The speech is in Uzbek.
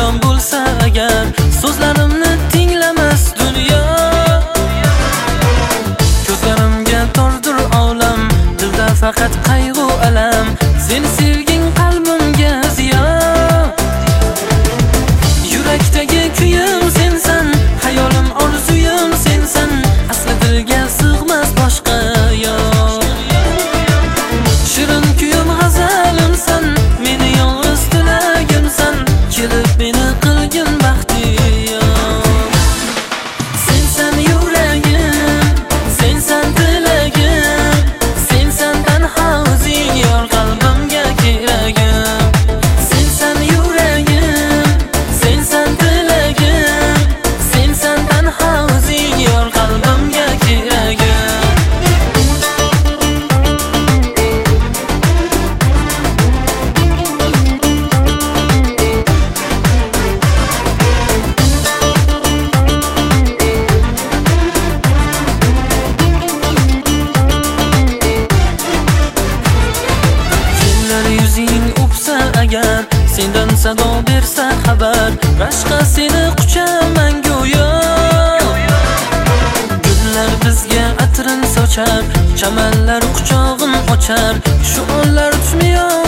vayron bo'lsa agar, so'zlarimni tinglamas dunyo. Ko'zlarimga tordir olam, dilda faqat qayg'u alam. Seni sevging qalbimga ziyon. Yurakdagi kuyim sensan, hayolim orzuyim sensan. Asli dilga sig'mas boshqa yo'q. Shirin kuyim g'azalimsan, meni yolg'iz tilagimsan. Kelib meni qilgin baxtiyor. Sensan yuragim, sensan tilagim, sensan tanho o'zing yor qalbimga keragim. Sensan yuragim, sensan tilagim, sensan tanho o'zing yor qalbimga keragim. Yuzing o'psa agar, sendan sado bersa xabar, rashqa seni quchaman go'yo. Gullar bizga atrin sochar, chamanlar quchog'in ochar, shu onlar tutmiyor.